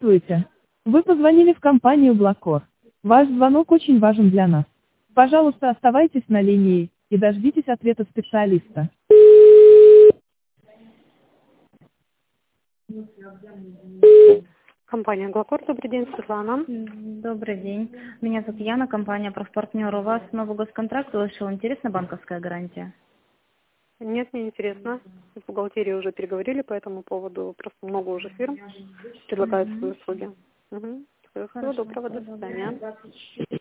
Здравствуйте. Вы позвонили в компанию Блакор. Ваш звонок очень важен для нас. Пожалуйста, оставайтесь на линии и дождитесь ответа специалиста. Компания Блакор, добрый день, Светлана. Добрый день. Меня зовут Яна, компания «Профпартнер». У вас новый госконтракт вышел. Интересна банковская гарантия? Нет, мне интересно. В бухгалтерии уже переговорили по этому поводу. Просто много уже фирм предлагают свои услуги. Угу. Всего доброго, до свидания.